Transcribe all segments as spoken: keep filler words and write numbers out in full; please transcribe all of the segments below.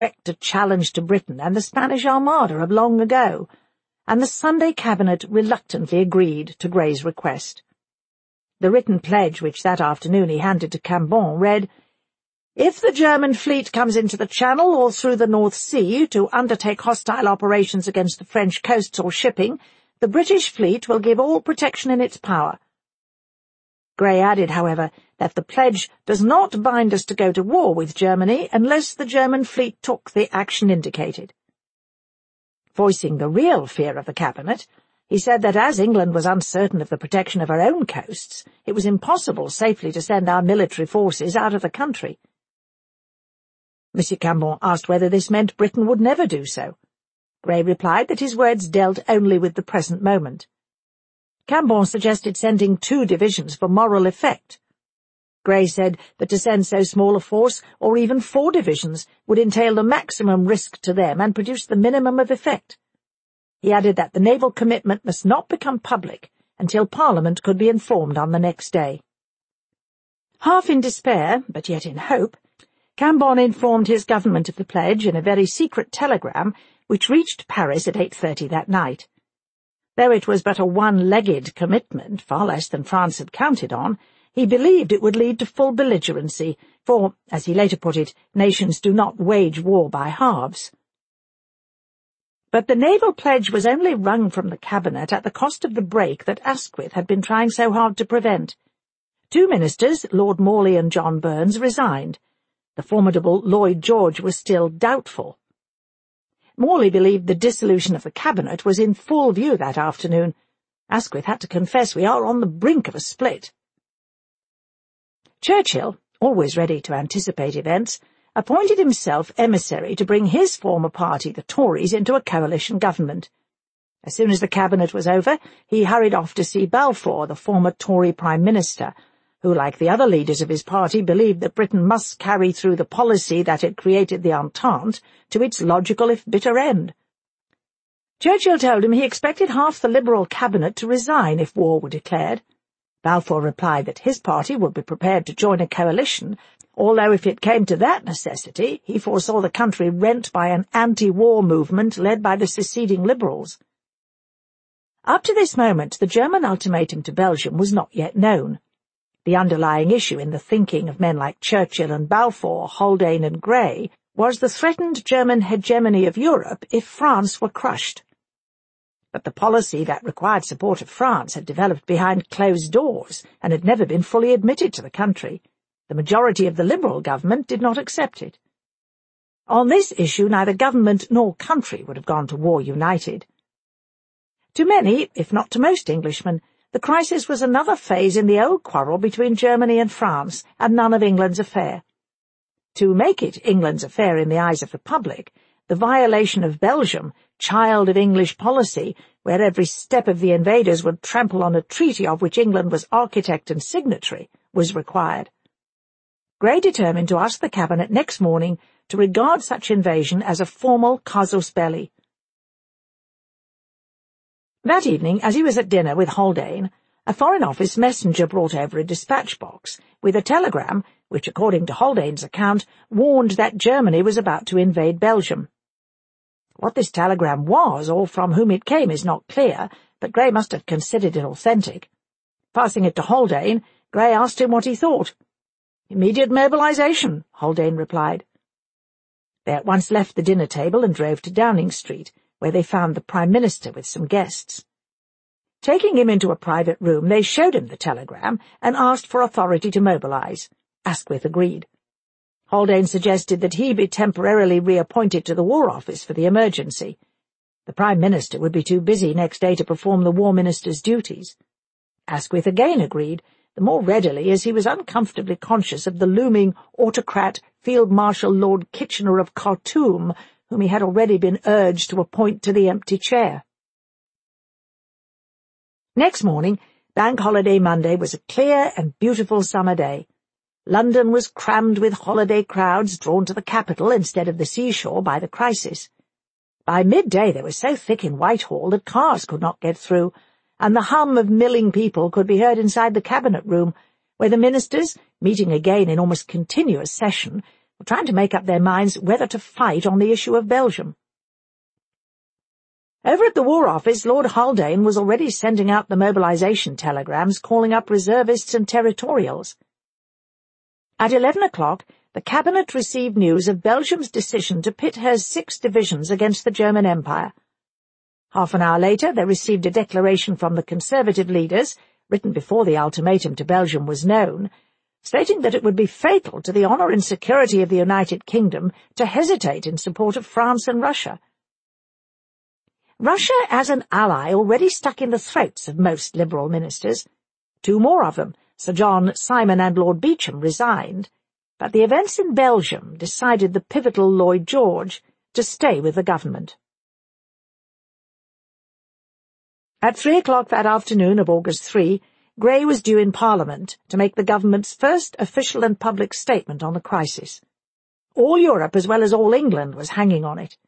direct a challenge to Britain and the Spanish Armada of long ago, and the Sunday Cabinet reluctantly agreed to Grey's request. The written pledge which that afternoon he handed to Cambon read, "If the German fleet comes into the Channel or through the North Sea to undertake hostile operations against the French coasts or shipping, the British fleet will give all protection in its power." Grey added, however, that the pledge does not bind us to go to war with Germany unless the German fleet took the action indicated. Voicing the real fear of the Cabinet, he said that as England was uncertain of the protection of her own coasts, it was impossible safely to send our military forces out of the country. Monsieur Cambon asked whether this meant Britain would never do so. Grey replied that his words dealt only with the present moment. Cambon suggested sending two divisions for moral effect. Grey said that to send so small a force, or even four divisions, would entail the maximum risk to them and produce the minimum of effect. He added that the naval commitment must not become public until Parliament could be informed on the next day. Half in despair, but yet in hope, Cambon informed his government of the pledge in a very secret telegram which reached Paris at eight thirty that night. Though it was but a one-legged commitment, far less than France had counted on, he believed it would lead to full belligerency, for, as he later put it, nations do not wage war by halves. But the naval pledge was only wrung from the Cabinet at the cost of the break that Asquith had been trying so hard to prevent. Two ministers, Lord Morley and John Burns, resigned. The formidable Lloyd George was still doubtful. Morley believed the dissolution of the Cabinet was in full view that afternoon. Asquith had to confess, "We are on the brink of a split." Churchill, always ready to anticipate events, appointed himself emissary to bring his former party, the Tories, into a coalition government. As soon as the Cabinet was over, he hurried off to see Balfour, the former Tory Prime Minister, who, like the other leaders of his party, believed that Britain must carry through the policy that had created the Entente to its logical if bitter end. Churchill told him he expected half the Liberal Cabinet to resign if war were declared. Balfour replied that his party would be prepared to join a coalition, although if it came to that necessity, he foresaw the country rent by an anti-war movement led by the seceding Liberals. Up to this moment, the German ultimatum to Belgium was not yet known. The underlying issue in the thinking of men like Churchill and Balfour, Haldane and Grey, was the threatened German hegemony of Europe if France were crushed. But the policy that required support of France had developed behind closed doors and had never been fully admitted to the country. The majority of the Liberal government did not accept it. On this issue neither government nor country would have gone to war united. To many, if not to most Englishmen, the crisis was another phase in the old quarrel between Germany and France, and none of England's affair. To make it England's affair in the eyes of the public, the violation of Belgium, child of English policy, where every step of the invaders would trample on a treaty of which England was architect and signatory, was required. Grey determined to ask the Cabinet next morning to regard such invasion as a formal casus belli. That evening, as he was at dinner with Haldane, a Foreign Office messenger brought over a dispatch box with a telegram which, according to Haldane's account, warned that Germany was about to invade Belgium. What this telegram was, or from whom it came, is not clear, but Grey must have considered it authentic. Passing it to Haldane, Grey asked him what he thought. "Immediate mobilization," Haldane replied. They at once left the dinner table and drove to Downing Street, where they found the Prime Minister with some guests. Taking him into a private room, they showed him the telegram and asked for authority to mobilize. Asquith agreed. Haldane suggested that he be temporarily reappointed to the War Office for the emergency. The Prime Minister would be too busy next day to perform the War Minister's duties. Asquith again agreed, the more readily as he was uncomfortably conscious of the looming autocrat Field Marshal Lord Kitchener of Khartoum, whom he had already been urged to appoint to the empty chair. Next morning, Bank Holiday Monday, was a clear and beautiful summer day. London was crammed with holiday crowds drawn to the capital instead of the seashore by the crisis. By midday they were so thick in Whitehall that cars could not get through, and the hum of milling people could be heard inside the Cabinet Room, where the ministers, meeting again in almost continuous session, were trying to make up their minds whether to fight on the issue of Belgium. Over at the War Office, Lord Haldane was already sending out the mobilization telegrams calling up reservists and territorials. At eleven o'clock, the Cabinet received news of Belgium's decision to pit her six divisions against the German Empire. Half an hour later, they received a declaration from the Conservative leaders, written before the ultimatum to Belgium was known, stating that it would be fatal to the honour and security of the United Kingdom to hesitate in support of France and Russia. Russia, as an ally, already stuck in the throats of most Liberal ministers. Two more of them, Sir John Simon and Lord Beauchamp, resigned, but the events in Belgium decided the pivotal Lloyd George to stay with the government. At three o'clock that afternoon of August third, Grey was due in Parliament to make the government's first official and public statement on the crisis. All Europe, as well as all England, was hanging on it.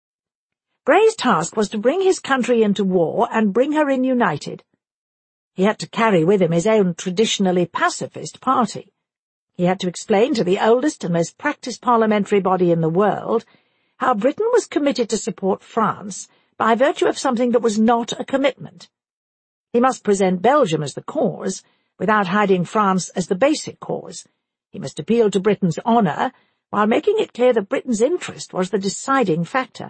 Grey's task was to bring his country into war and bring her in united. He had to carry with him his own traditionally pacifist party. He had to explain to the oldest and most practised parliamentary body in the world how Britain was committed to support France by virtue of something that was not a commitment. He must present Belgium as the cause, without hiding France as the basic cause. He must appeal to Britain's honour, while making it clear that Britain's interest was the deciding factor.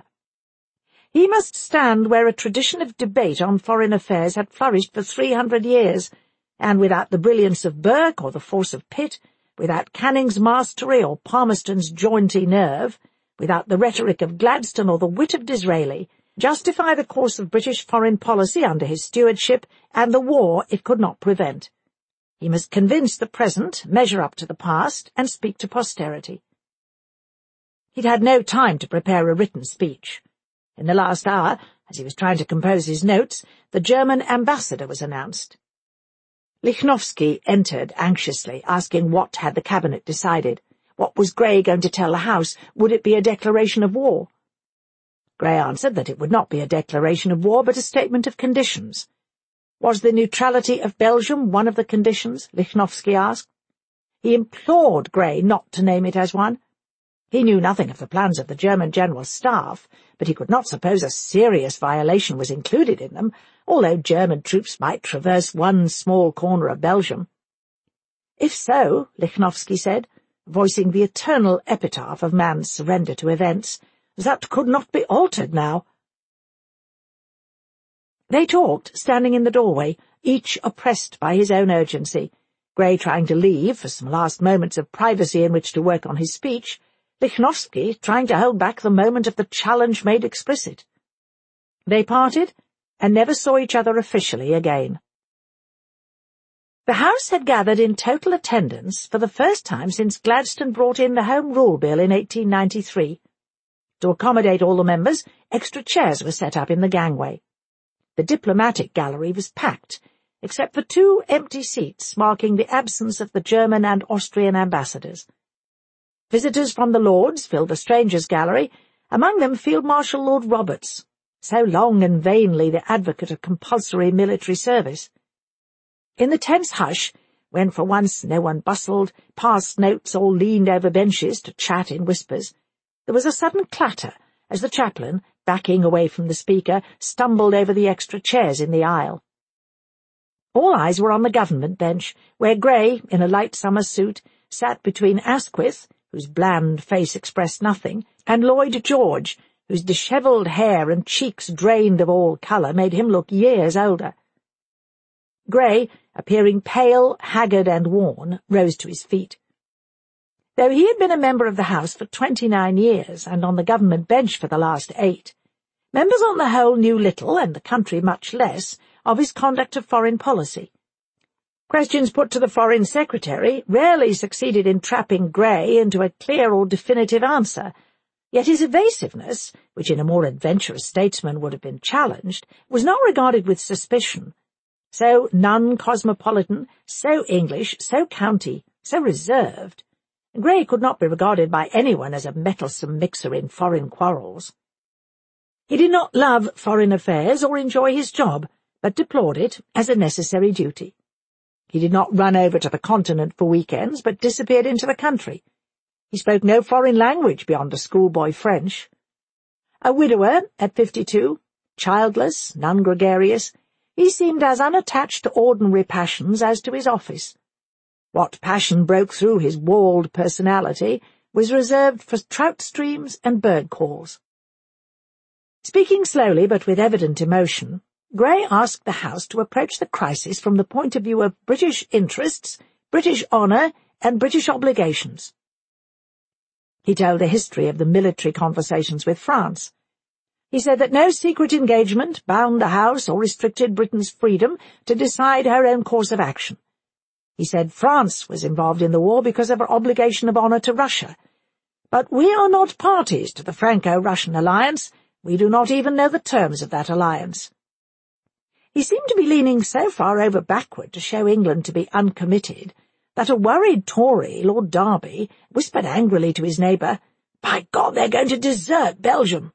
He must stand where a tradition of debate on foreign affairs had flourished for three hundred years, and without the brilliance of Burke or the force of Pitt, without Canning's mastery or Palmerston's jaunty nerve, without the rhetoric of Gladstone or the wit of Disraeli, justify the course of British foreign policy under his stewardship and the war it could not prevent. He must convince the present, measure up to the past, and speak to posterity. He'd had no time to prepare a written speech. In the last hour, as he was trying to compose his notes, the German ambassador was announced. Lichnowsky entered anxiously, asking what had the Cabinet decided. What was Grey going to tell the House? Would it be a declaration of war? Grey answered that it would not be a declaration of war, but a statement of conditions. Was the neutrality of Belgium one of the conditions? Lichnowsky asked. He implored Grey not to name it as one. He knew nothing of the plans of the German General Staff, but he could not suppose a serious violation was included in them, although German troops might traverse one small corner of Belgium. If so, Lichnowsky said, voicing the eternal epitaph of man's surrender to events, that could not be altered now. They talked, standing in the doorway, each oppressed by his own urgency, Grey trying to leave for some last moments of privacy in which to work on his speech, Lichnowsky trying to hold back the moment of the challenge made explicit. They parted, and never saw each other officially again. The House had gathered in total attendance for the first time since Gladstone brought in the Home Rule Bill in eighteen ninety-three. To accommodate all the members, extra chairs were set up in the gangway. The diplomatic gallery was packed, except for two empty seats marking the absence of the German and Austrian ambassadors. Visitors from the Lords filled the strangers' gallery, among them Field Marshal Lord Roberts, so long and vainly the advocate of compulsory military service. In the tense hush, when for once no one bustled, passed notes all leaned over benches to chat in whispers, there was a sudden clatter as the chaplain, backing away from the speaker, stumbled over the extra chairs in the aisle. All eyes were on the government bench, where Grey, in a light summer suit, sat between Asquith, whose bland face expressed nothing, and Lloyd George, whose dishevelled hair and cheeks drained of all colour made him look years older. Grey, appearing pale, haggard, and worn, rose to his feet. Though he had been a member of the House for twenty-nine years, and on the government bench for the last eight, members on the whole knew little, and the country much less, of his conduct of foreign policy. Questions put to the Foreign Secretary rarely succeeded in trapping Grey into a clear or definitive answer, yet his evasiveness, which in a more adventurous statesman would have been challenged, was not regarded with suspicion. So non-cosmopolitan, so English, so county, so reserved, Grey could not be regarded by anyone as a mettlesome mixer in foreign quarrels. He did not love foreign affairs or enjoy his job, but deplored it as a necessary duty. He did not run over to the continent for weekends, but disappeared into the country. He spoke no foreign language beyond a schoolboy French. A widower at fifty-two, childless, none gregarious, he seemed as unattached to ordinary passions as to his office. What passion broke through his walled personality was reserved for trout streams and bird calls. Speaking slowly but with evident emotion, Grey asked the House to approach the crisis from the point of view of British interests, British honour, and British obligations. He told the history of the military conversations with France. He said that no secret engagement bound the House or restricted Britain's freedom to decide her own course of action. He said France was involved in the war because of her obligation of honour to Russia. But we are not parties to the Franco-Russian alliance. We do not even know the terms of that alliance. He seemed to be leaning so far over backward to show England to be uncommitted that a worried Tory, Lord Derby, whispered angrily to his neighbour, "By God, they're going to desert Belgium."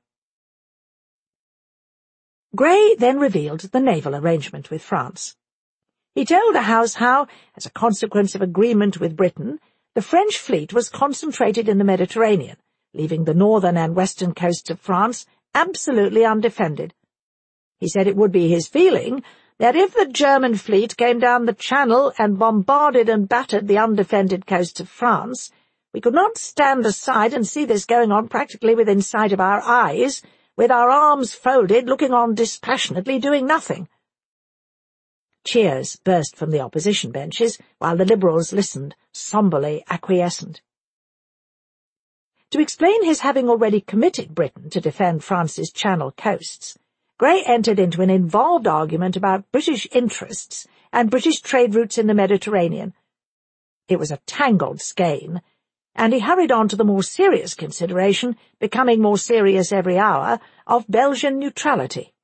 Grey then revealed the naval arrangement with France. He told the House how, as a consequence of agreement with Britain, the French fleet was concentrated in the Mediterranean, leaving the northern and western coasts of France absolutely undefended. He said it would be his feeling that if the German fleet came down the Channel and bombarded and battered the undefended coasts of France, we could not stand aside and see this going on practically within sight of our eyes, with our arms folded, looking on dispassionately, doing nothing. Cheers burst from the opposition benches, while the Liberals listened, sombrely acquiescent. To explain his having already committed Britain to defend France's Channel coasts, Grey entered into an involved argument about British interests and British trade routes in the Mediterranean. It was a tangled skein, and he hurried on to the more serious consideration, becoming more serious every hour, of Belgian neutrality.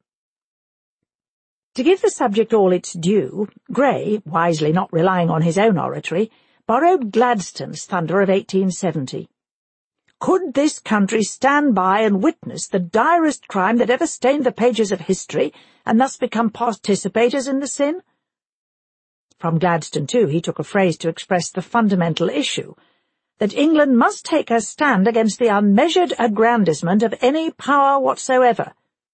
To give the subject all its due, Grey, wisely not relying on his own oratory, borrowed Gladstone's thunder of eighteen seventy. Could this country stand by and witness the direst crime that ever stained the pages of history, and thus become participators in the sin? From Gladstone, too, he took a phrase to express the fundamental issue, that England must take her stand against the unmeasured aggrandizement of any power whatsoever.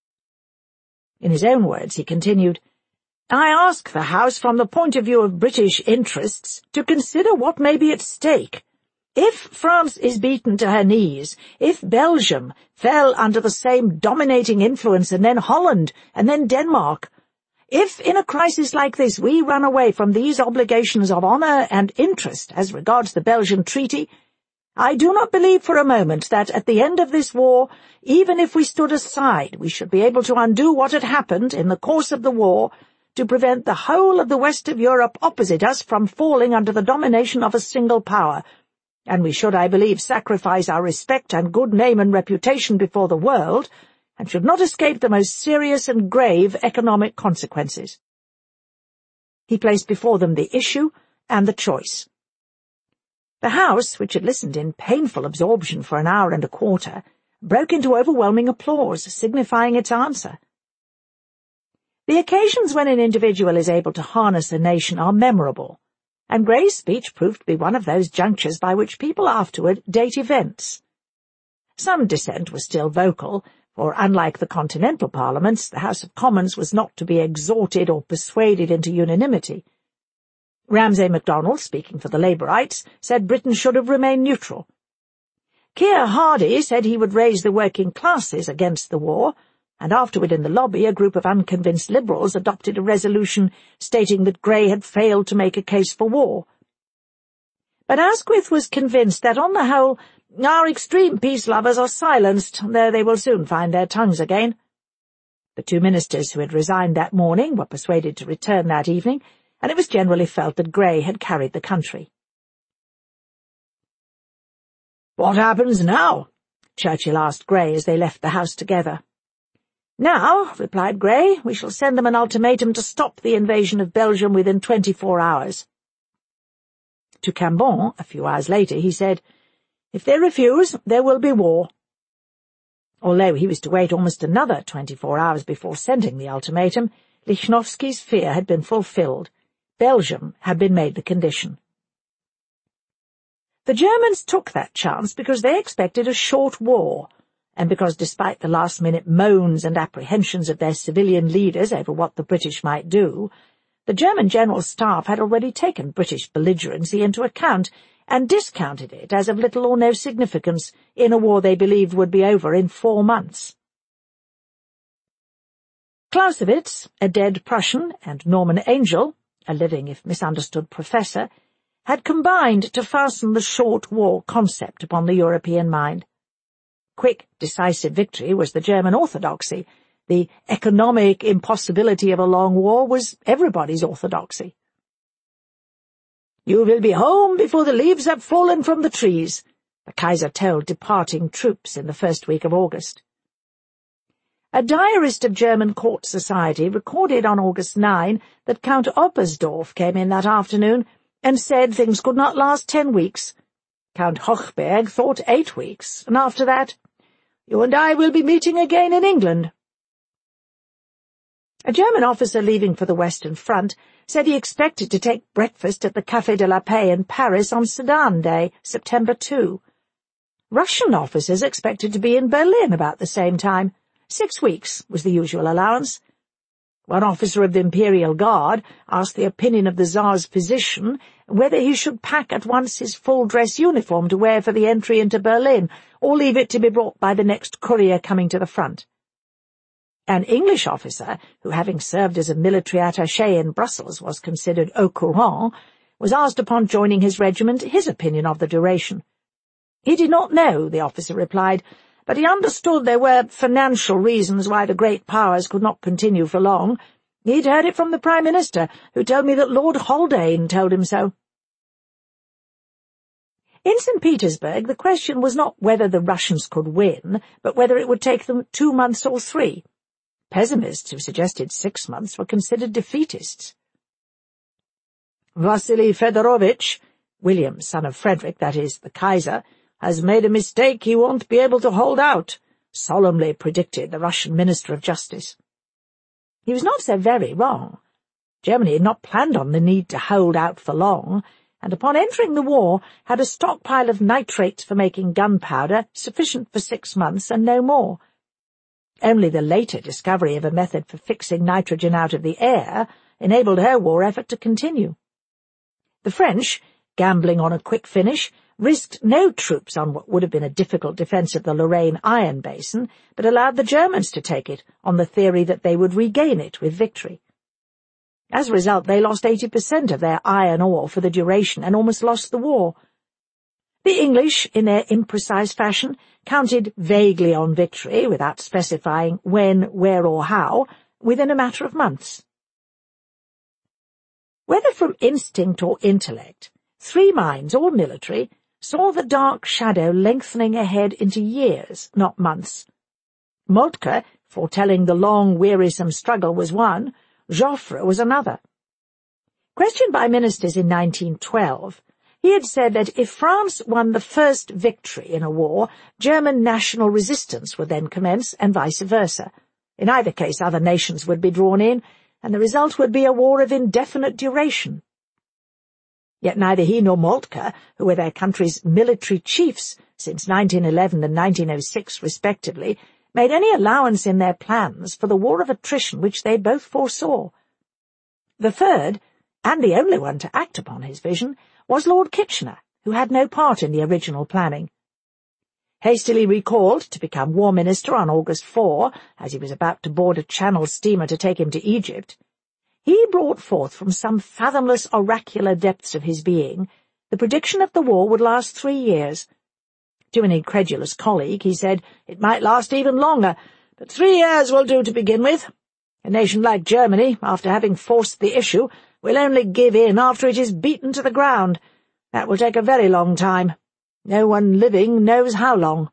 In his own words, he continued, "I ask the House, from the point of view of British interests, to consider what may be at stake. If France is beaten to her knees, if Belgium fell under the same dominating influence, and then Holland, and then Denmark, if in a crisis like this we run away from these obligations of honour and interest as regards the Belgian Treaty, I do not believe for a moment that at the end of this war, even if we stood aside, we should be able to undo what had happened in the course of the war, to prevent the whole of the west of Europe opposite us from falling under the domination of a single power, and we should, I believe, sacrifice our respect and good name and reputation before the world, and should not escape the most serious and grave economic consequences." He placed before them the issue and the choice. The House, which had listened in painful absorption for an hour and a quarter, broke into overwhelming applause, signifying its answer. The occasions when an individual is able to harness a nation are memorable, and Grey's speech proved to be one of those junctures by which people afterward date events. Some dissent was still vocal, for unlike the continental parliaments, the House of Commons was not to be exhorted or persuaded into unanimity. Ramsay MacDonald, speaking for the Labourites, said Britain should have remained neutral. Keir Hardie said he would raise the working classes against the war, and afterward in the lobby a group of unconvinced Liberals adopted a resolution stating that Grey had failed to make a case for war. But Asquith was convinced that, on the whole, our extreme peace-lovers are silenced, though they will soon find their tongues again. The two ministers who had resigned that morning were persuaded to return that evening, and it was generally felt that Grey had carried the country. "What happens now?" Churchill asked Grey as they left the House together. "Now," replied Grey, "we shall send them an ultimatum to stop the invasion of Belgium within twenty-four hours. To Cambon, a few hours later, he said, "If they refuse, there will be war." Although he was to wait almost another twenty-four hours before sending the ultimatum, Lichnowsky's fear had been fulfilled. Belgium had been made the condition. The Germans took that chance because they expected a short war, and because despite the last-minute moans and apprehensions of their civilian leaders over what the British might do, the German General Staff had already taken British belligerency into account and discounted it as of little or no significance in a war they believed would be over in four months. Clausewitz, a dead Prussian, and Norman Angell, a living if misunderstood professor, had combined to fasten the short war concept upon the European mind. Quick, decisive victory was the German orthodoxy. The economic impossibility of a long war was everybody's orthodoxy. "You will be home before the leaves have fallen from the trees," the Kaiser told departing troops in the first week of August. A diarist of German court society recorded on August ninth that Count Oppersdorf came in that afternoon and said things could not last ten weeks. Count Hochberg thought eight weeks, and after that, "You and I will be meeting again in England." A German officer leaving for the Western Front said he expected to take breakfast at the Café de la Paix in Paris on Sedan Day, September second. Russian officers expected to be in Berlin about the same time. Six weeks was the usual allowance. One officer of the Imperial Guard asked the opinion of the Tsar's physician whether he should pack at once his full-dress uniform to wear for the entry into Berlin, or leave it to be brought by the next courier coming to the front. An English officer, who having served as a military attaché in Brussels was considered au courant, was asked upon joining his regiment his opinion of the duration. He did not know, the officer replied, but he understood there were financial reasons why the great powers could not continue for long. He'd heard it from the Prime Minister, who told me that Lord Haldane told him so. In Saint Petersburg, the question was not whether the Russians could win, but whether it would take them two months or three. Pessimists who suggested six months were considered defeatists. "Vasily Fedorovitch, William, son of Frederick, that is, the Kaiser, has made a mistake he won't be able to hold out," solemnly predicted the Russian Minister of Justice. He was not so very wrong. Germany had not planned on the need to hold out for long, and upon entering the war had a stockpile of nitrates for making gunpowder sufficient for six months and no more. Only the later discovery of a method for fixing nitrogen out of the air enabled her war effort to continue. The French, gambling on a quick finish, risked no troops on what would have been a difficult defence of the Lorraine iron basin, but allowed the Germans to take it on the theory that they would regain it with victory. As a result, they lost eighty percent of their iron ore for the duration and almost lost the war. The English, in their imprecise fashion, counted vaguely on victory, without specifying when, where, or how, within a matter of months. Whether from instinct or intellect, three minds, all military, saw the dark shadow lengthening ahead into years, not months. Moltke, foretelling the long, wearisome struggle, was one, Joffre was another. Questioned by ministers in nineteen twelve, he had said that if France won the first victory in a war, German national resistance would then commence, and vice versa. In either case, other nations would be drawn in, and the result would be a war of indefinite duration. Yet neither he nor Moltke, who were their country's military chiefs since nineteen eleven and nineteen oh six respectively, made any allowance in their plans for the war of attrition which they both foresaw. The third, and the only one to act upon his vision, was Lord Kitchener, who had no part in the original planning. Hastily recalled to become War Minister on August fourth, as he was about to board a Channel steamer to take him to Egypt, he brought forth from some fathomless oracular depths of his being the prediction that the war would last three years. To an incredulous colleague he said, "It might last even longer, but three years will do to begin with. A nation like Germany, after having forced the issue, will only give in after it is beaten to the ground. That will take a very long time. No one living knows how long."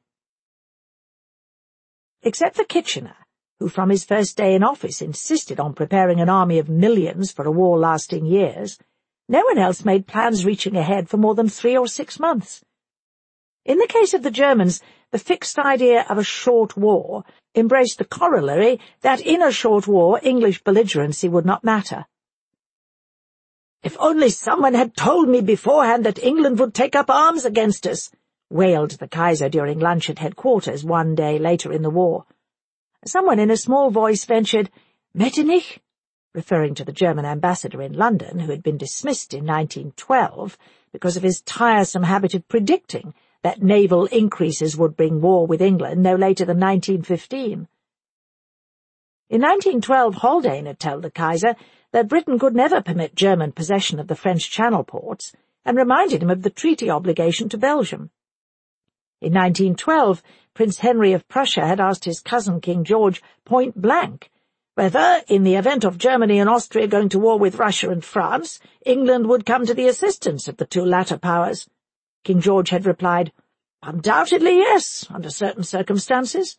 Except for Kitchener, who from his first day in office insisted on preparing an army of millions for a war lasting years, no one else made plans reaching ahead for more than three or six months. In the case of the Germans, the fixed idea of a short war embraced the corollary that in a short war English belligerency would not matter. "If only someone had told me beforehand that England would take up arms against us," wailed the Kaiser during lunch at headquarters one day later in the war. Someone in a small voice ventured, "Metternich?" referring to the German ambassador in London, who had been dismissed in nineteen twelve because of his tiresome habit of predicting that naval increases would bring war with England no later than nineteen fifteen. In nineteen twelve, Haldane had told the Kaiser that Britain could never permit German possession of the French Channel ports, and reminded him of the treaty obligation to Belgium. In nineteen twelve, Prince Henry of Prussia had asked his cousin King George point-blank whether, in the event of Germany and Austria going to war with Russia and France, England would come to the assistance of the two latter powers. King George had replied, "Undoubtedly yes, under certain circumstances."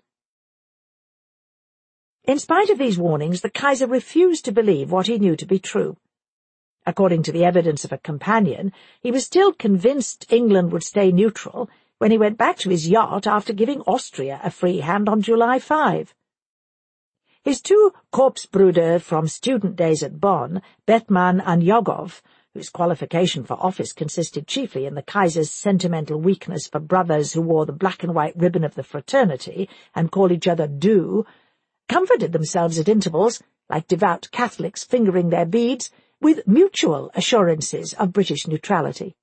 In spite of these warnings, the Kaiser refused to believe what he knew to be true. According to the evidence of a companion, he was still convinced England would stay neutral when he went back to his yacht after giving Austria a free hand on July fifth. His two Korpsbrüder from student days at Bonn, Bettmann and Jogov, whose qualification for office consisted chiefly in the Kaiser's sentimental weakness for brothers who wore the black-and-white ribbon of the fraternity and called each other du, comforted themselves at intervals, like devout Catholics fingering their beads, with mutual assurances of British neutrality.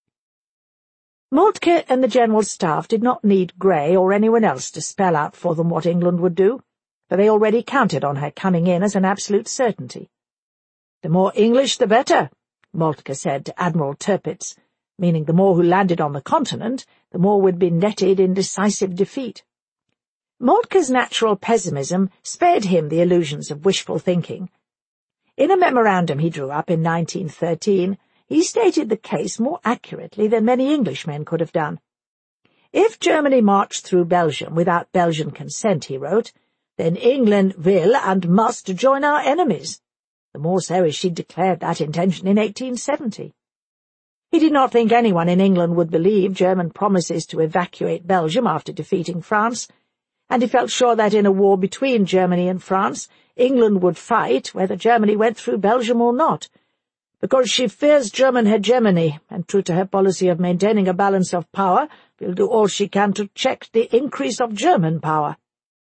Moltke and the General Staff did not need Grey or anyone else to spell out for them what England would do, for they already counted on her coming in as an absolute certainty. "The more English, the better," Moltke said to Admiral Tirpitz, meaning the more who landed on the continent, the more would be netted in decisive defeat. Moltke's natural pessimism spared him the illusions of wishful thinking. In a memorandum he drew up in nineteen thirteen, he stated the case more accurately than many Englishmen could have done. "If Germany marched through Belgium without Belgian consent," he wrote, "then England will and must join our enemies, the more so as she declared that intention in eighteen seventy. He did not think anyone in England would believe German promises to evacuate Belgium after defeating France, and he felt sure that in a war between Germany and France, England would fight whether Germany went through Belgium or not, because she fears German hegemony, and true to her policy of maintaining a balance of power, will do all she can to check the increase of German power."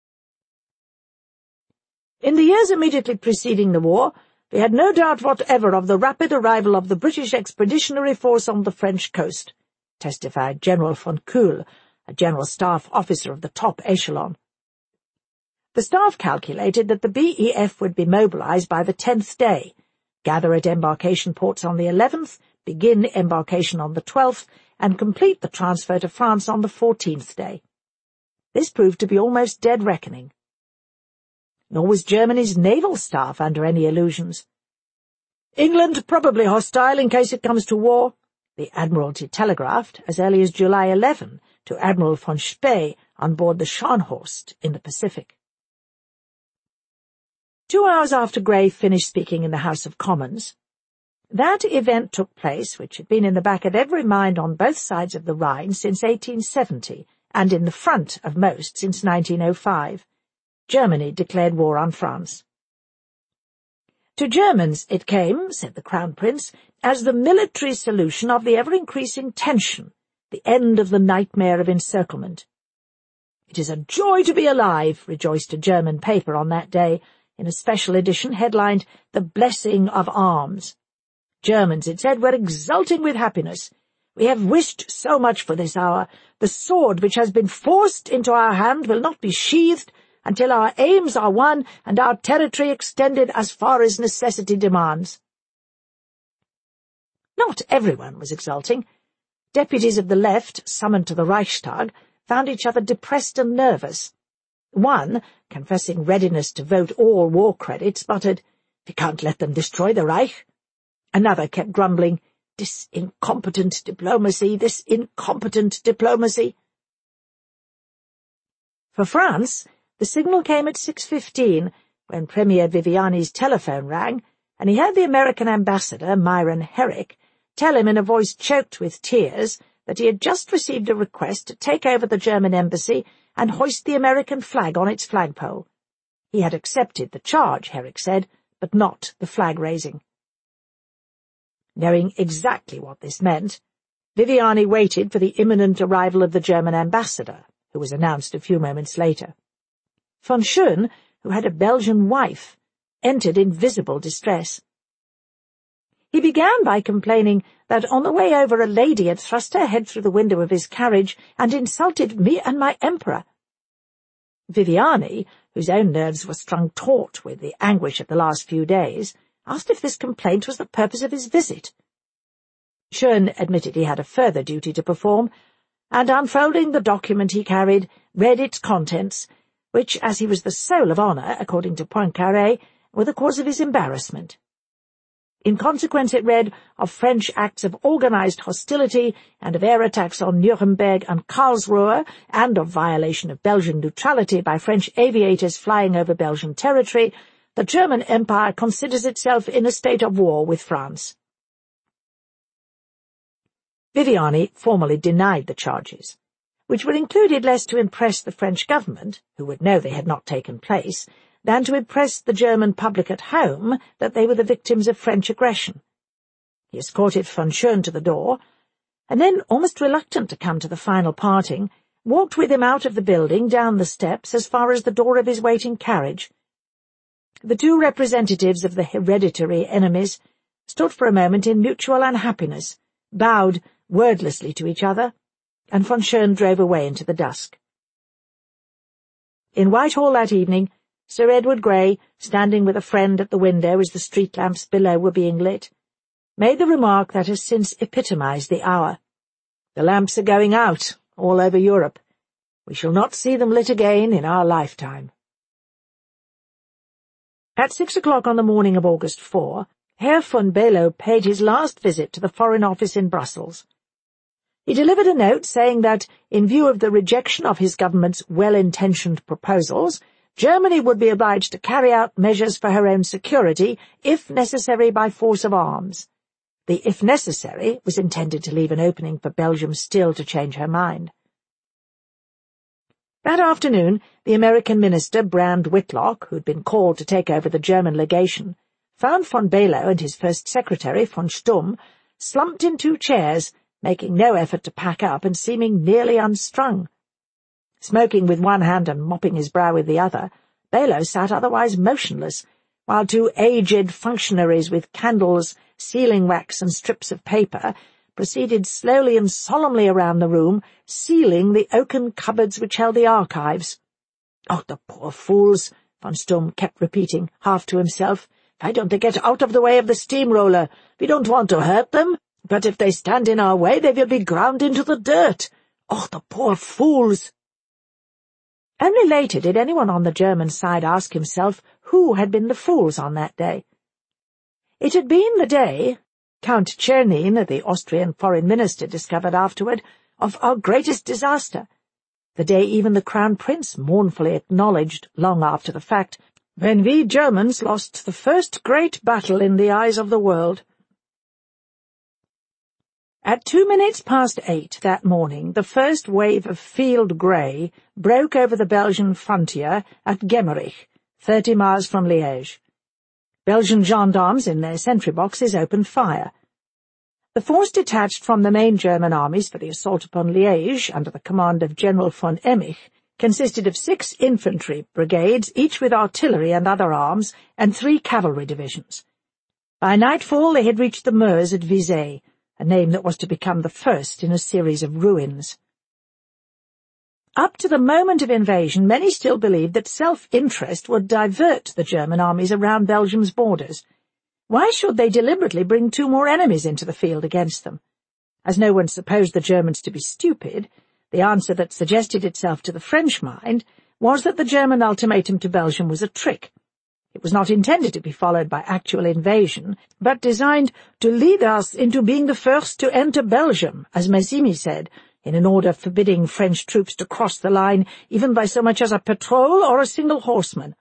In the years immediately preceding the war, they had no doubt whatever of the rapid arrival of the British Expeditionary Force on the French coast, testified General von Kuhl, a General Staff officer of the top echelon. The staff calculated that the B E F would be mobilized by the tenth day, gather at embarkation ports on the eleventh, begin embarkation on the twelfth, and complete the transfer to France on the fourteenth day. This proved to be almost dead reckoning. Nor was Germany's naval staff under any illusions. "England probably hostile in case it comes to war," the Admiralty telegraphed as early as July eleventh to Admiral von Spee on board the Scharnhorst in the Pacific. Two hours after Grey finished speaking in the House of Commons, that event took place which had been in the back of every mind on both sides of the Rhine since eighteen seventy, and in the front of most since nineteen oh five. Germany declared war on France. To Germans it came, said the Crown Prince, as the military solution of the ever-increasing tension, the end of the nightmare of encirclement. "It is a joy to be alive," rejoiced a German paper on that day, in a special edition headlined, "The Blessing of Arms." Germans, it said, were exulting with happiness. "We have wished so much for this hour. The sword which has been forced into our hand will not be sheathed until our aims are won and our territory extended as far as necessity demands." Not everyone was exulting. Deputies of the left, summoned to the Reichstag, found each other depressed and nervous. One, confessing readiness to vote all war credits, muttered, "We can't let them destroy the Reich." Another kept grumbling, "This incompetent diplomacy, this incompetent diplomacy." For France, the signal came at six fifteen, when Premier Viviani's telephone rang, and he heard the American ambassador, Myron Herrick, tell him in a voice choked with tears that he had just received a request to take over the German embassy and hoist the American flag on its flagpole. He had accepted the charge, Herrick said, but not the flag-raising. Knowing exactly what this meant, Viviani waited for the imminent arrival of the German ambassador, who was announced a few moments later. Von Schoen, who had a Belgian wife, entered in visible distress. He began by complaining that on the way over a lady had thrust her head through the window of his carriage and insulted me and my emperor. Viviani, whose own nerves were strung taut with the anguish of the last few days, asked if this complaint was the purpose of his visit. Schoen admitted he had a further duty to perform, and unfolding the document he carried, read its contents, which, as he was the soul of honour, according to Poincaré, were the cause of his embarrassment. In consequence it read of French acts of organised hostility and of air attacks on Nuremberg and Karlsruhe, and of violation of Belgian neutrality by French aviators flying over Belgian territory. The German Empire considers itself in a state of war with France. Viviani formally denied the charges, which were included less to impress the French government, who would know they had not taken place, than to impress the German public at home that they were the victims of French aggression. He escorted von Schoen to the door, and then, almost reluctant to come to the final parting, walked with him out of the building, down the steps, as far as the door of his waiting carriage. The two representatives of the hereditary enemies stood for a moment in mutual unhappiness, bowed wordlessly to each other, and von Schoen drove away into the dusk. In Whitehall that evening, Sir Edward Grey, standing with a friend at the window as the street lamps below were being lit, made the remark that has since epitomized the hour. "The lamps are going out, all over Europe. We shall not see them lit again in our lifetime." At six o'clock on the morning of August fourth, Herr von Below paid his last visit to the Foreign Office in Brussels. He delivered a note saying that, in view of the rejection of his government's well-intentioned proposals, Germany would be obliged to carry out measures for her own security, if necessary by force of arms. The "if necessary" was intended to leave an opening for Belgium still to change her mind. That afternoon, the American minister, Brand Whitlock, who had been called to take over the German legation, found von Below and his first secretary, von Stumm, slumped in two chairs, making no effort to pack up and seeming nearly unstrung. Smoking with one hand and mopping his brow with the other, Below sat otherwise motionless, while two aged functionaries with candles, sealing-wax, and strips of paper proceeded slowly and solemnly around the room, sealing the oaken cupboards which held the archives. "Oh, the poor fools," von Stumm kept repeating, half to himself. "Why don't they get out of the way of the steamroller? We don't want to hurt them, but if they stand in our way they will be ground into the dirt. Oh, the poor fools!" Only later did anyone on the German side ask himself who had been the fools on that day. It had been the day, Count Czernin, the Austrian foreign minister, discovered afterward, of our greatest disaster, the day even the Crown Prince mournfully acknowledged, long after the fact, when we Germans lost the first great battle in the eyes of the world. At two minutes past eight that morning, the first wave of field grey broke over the Belgian frontier at Gemmerich, thirty miles from Liège. Belgian gendarmes in their sentry boxes opened fire. The force detached from the main German armies for the assault upon Liège, under the command of General von Emmich, consisted of six infantry brigades, each with artillery and other arms, and three cavalry divisions. By nightfall they had reached the Meuse at Visay, a name that was to become the first in a series of ruins. Up to the moment of invasion, many still believed that self-interest would divert the German armies around Belgium's borders. Why should they deliberately bring two more enemies into the field against them? As no one supposed the Germans to be stupid, the answer that suggested itself to the French mind was that the German ultimatum to Belgium was a trick. It was not intended to be followed by actual invasion, but designed to lead us into being the first to enter Belgium, as Mazzini said, in an order forbidding French troops to cross the line even by so much as a patrol or a single horseman.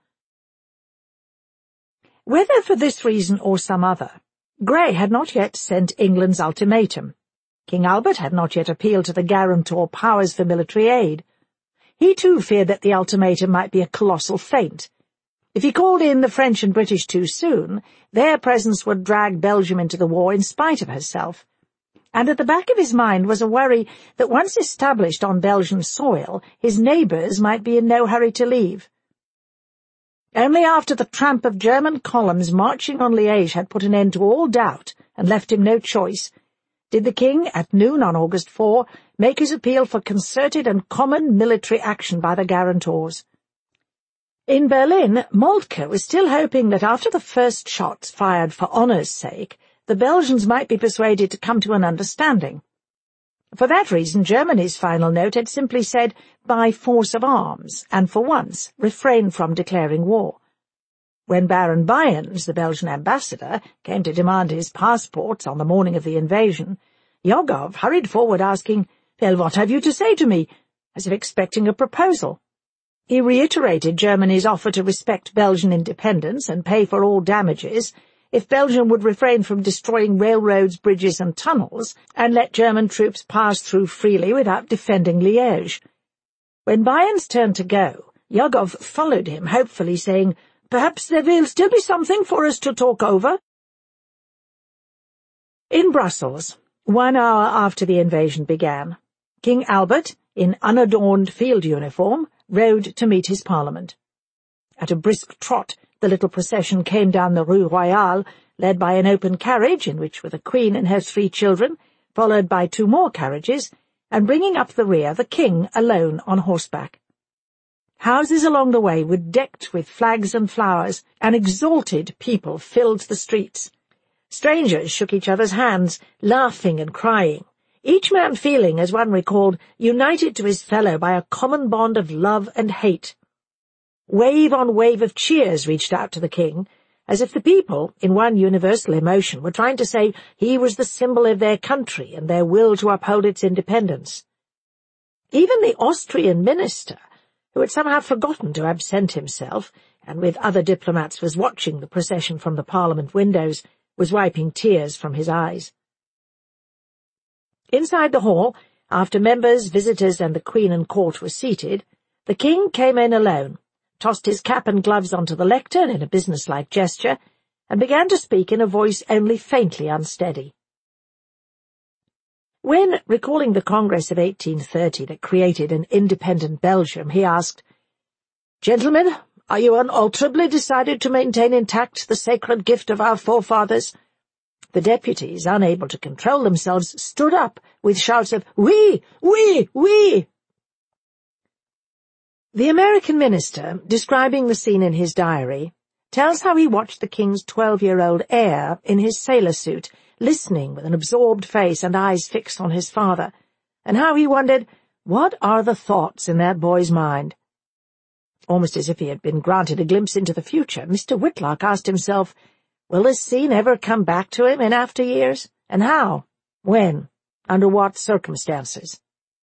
Whether for this reason or some other, Grey had not yet sent England's ultimatum. King Albert had not yet appealed to the guarantor powers for military aid. He too feared that the ultimatum might be a colossal feint. If he called in the French and British too soon, their presence would drag Belgium into the war in spite of herself. And at the back of his mind was a worry that once established on Belgian soil, his neighbours might be in no hurry to leave. Only after the tramp of German columns marching on Liège had put an end to all doubt and left him no choice, did the king, at noon on August fourth, make his appeal for concerted and common military action by the guarantors. In Berlin, Moltke was still hoping that after the first shots fired for honour's sake, the Belgians might be persuaded to come to an understanding. For that reason, Germany's final note had simply said, by force of arms, and for once refrained from declaring war. When Baron Bayerns, the Belgian ambassador, came to demand his passports on the morning of the invasion, Yogov hurried forward asking, "Well, what have you to say to me?" as if expecting a proposal. He reiterated Germany's offer to respect Belgian independence and pay for all damages if Belgium would refrain from destroying railroads, bridges and tunnels, and let German troops pass through freely without defending Liège. When Bayerns turned to go, Yogov followed him, hopefully saying, "Perhaps there will still be something for us to talk over." In Brussels, one hour after the invasion began, King Albert, in unadorned field uniform, rode to meet his parliament. At a brisk trot, the little procession came down the Rue Royale, led by an open carriage in which were the Queen and her three children, followed by two more carriages, and bringing up the rear the king alone on horseback. Houses along the way were decked with flags and flowers, and exalted people filled the streets. Strangers shook each other's hands, laughing and crying, each man feeling, as one recalled, united to his fellow by a common bond of love and hate. Wave on wave of cheers reached out to the king, as if the people, in one universal emotion, were trying to say he was the symbol of their country and their will to uphold its independence. Even the Austrian minister, who had somehow forgotten to absent himself, and with other diplomats was watching the procession from the parliament windows, was wiping tears from his eyes. Inside the hall, after members, visitors, and the Queen and court were seated, the king came in alone, tossed his cap and gloves onto the lectern in a businesslike gesture, and began to speak in a voice only faintly unsteady. When, recalling the Congress of eighteen thirty that created an independent Belgium, he asked, "Gentlemen, are you unalterably decided to maintain intact the sacred gift of our forefathers?" The deputies, unable to control themselves, stood up with shouts of "Oui! Oui! Oui!" The American minister, describing the scene in his diary, tells how he watched the king's twelve-year-old heir in his sailor suit, listening with an absorbed face and eyes fixed on his father, and how he wondered, what are the thoughts in that boy's mind? Almost as if he had been granted a glimpse into the future, Mister Whitlock asked himself, will this scene ever come back to him in after years? And how? When? Under what circumstances?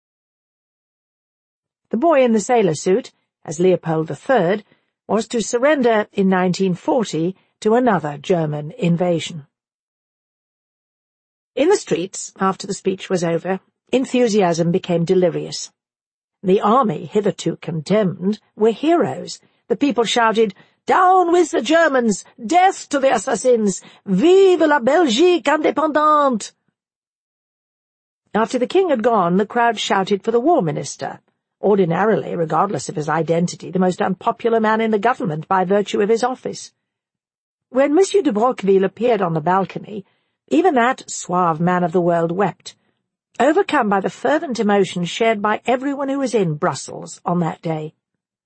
The boy in the sailor suit, as Leopold the Third, was to surrender in nineteen forty to another German invasion. In the streets, after the speech was over, enthusiasm became delirious. The army, hitherto condemned, were heroes. The people shouted, "Down with the Germans! Death to the assassins! Vive la Belgique indépendante!" After the king had gone, the crowd shouted for the war minister, ordinarily, regardless of his identity, the most unpopular man in the government by virtue of his office. When Monsieur de Broqueville appeared on the balcony, even that suave man of the world wept, overcome by the fervent emotion shared by everyone who was in Brussels on that day.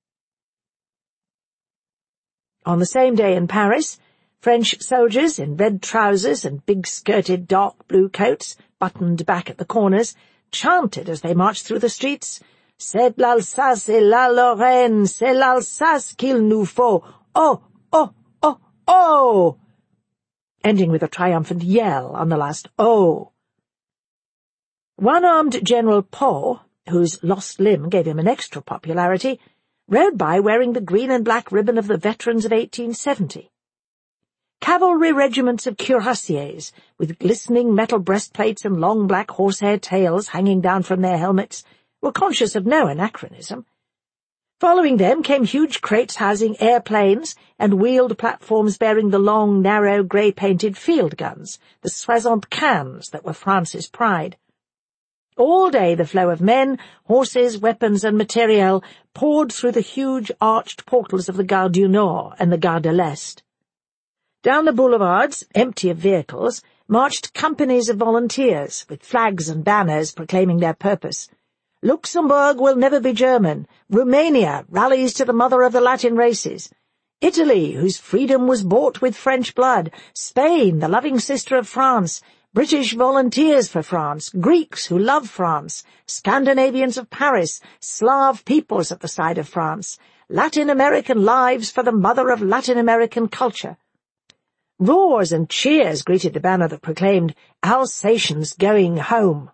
On the same day in Paris, French soldiers in red trousers and big-skirted dark blue coats, buttoned back at the corners, chanted as they marched through the streets, "C'est l'Alsace et la Lorraine, c'est l'Alsace qu'il nous faut, oh, oh, oh, oh!" ending with a triumphant yell on the last "oh." One-armed General Pau, whose lost limb gave him an extra popularity, rode by wearing the green and black ribbon of the veterans of eighteen seventy. Cavalry regiments of cuirassiers, with glistening metal breastplates and long black horsehair tails hanging down from their helmets, were conscious of no anachronism. Following them came huge crates housing airplanes and wheeled platforms bearing the long, narrow, grey-painted field guns, the soixante-quinze that were France's pride. All day the flow of men, horses, weapons, and materiel poured through the huge arched portals of the Gare du Nord and the Gare de l'Est. Down the boulevards, empty of vehicles, marched companies of volunteers, with flags and banners proclaiming their purpose. Luxembourg will never be German. Romania rallies to the mother of the Latin races. Italy, whose freedom was bought with French blood. Spain, the loving sister of France. British volunteers for France. Greeks who love France. Scandinavians of Paris. Slav peoples at the side of France. Latin American lives for the mother of Latin American culture. Roars and cheers greeted the banner that proclaimed, Alsatians going home.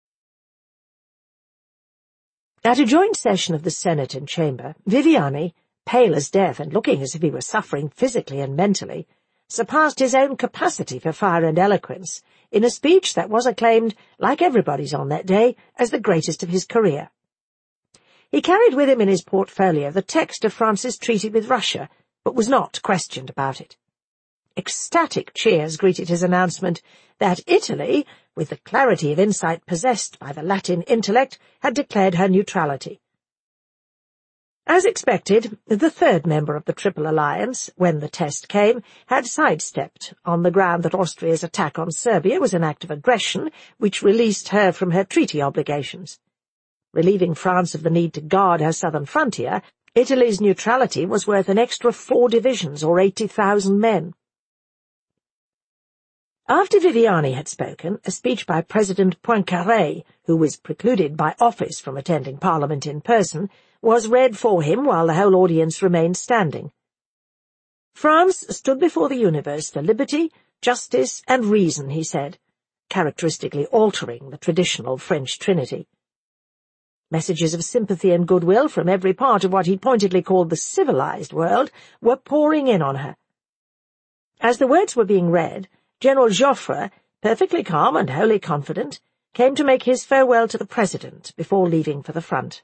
At a joint session of the Senate and Chamber, Viviani, pale as death and looking as if he were suffering physically and mentally, surpassed his own capacity for fire and eloquence in a speech that was acclaimed, like everybody's on that day, as the greatest of his career. He carried with him in his portfolio the text of France's treaty with Russia, but was not questioned about it. Ecstatic cheers greeted his announcement that Italy, with the clarity of insight possessed by the Latin intellect, had declared her neutrality. As expected, the third member of the Triple Alliance, when the test came, had sidestepped on the ground that Austria's attack on Serbia was an act of aggression which released her from her treaty obligations. Relieving France of the need to guard her southern frontier, Italy's neutrality was worth an extra four divisions or eighty thousand men. After Viviani had spoken, a speech by President Poincaré, who was precluded by office from attending Parliament in person, was read for him while the whole audience remained standing. France stood before the universe for liberty, justice, and reason, he said, characteristically altering the traditional French Trinity. Messages of sympathy and goodwill from every part of what he pointedly called the civilized world were pouring in on her. As the words were being read, General Joffre, perfectly calm and wholly confident, came to make his farewell to the President before leaving for the front.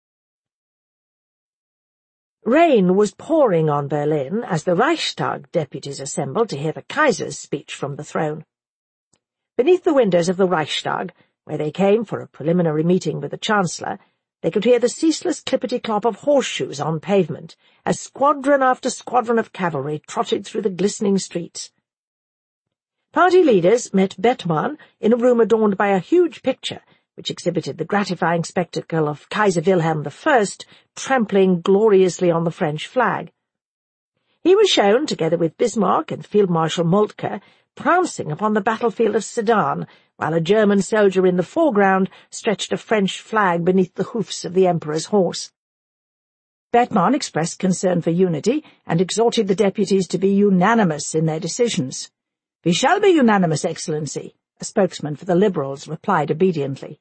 Rain was pouring on Berlin as the Reichstag deputies assembled to hear the Kaiser's speech from the throne. Beneath the windows of the Reichstag, where they came for a preliminary meeting with the Chancellor, they could hear the ceaseless clippity-clop of horseshoes on pavement, as squadron after squadron of cavalry trotted through the glistening streets. Party leaders met Bethmann in a room adorned by a huge picture, which exhibited the gratifying spectacle of Kaiser Wilhelm the First trampling gloriously on the French flag. He was shown, together with Bismarck and Field Marshal Moltke, prancing upon the battlefield of Sedan, while a German soldier in the foreground stretched a French flag beneath the hoofs of the Emperor's horse. Bethmann expressed concern for unity and exhorted the deputies to be unanimous in their decisions. "We shall be unanimous, Excellency," a spokesman for the Liberals replied obediently.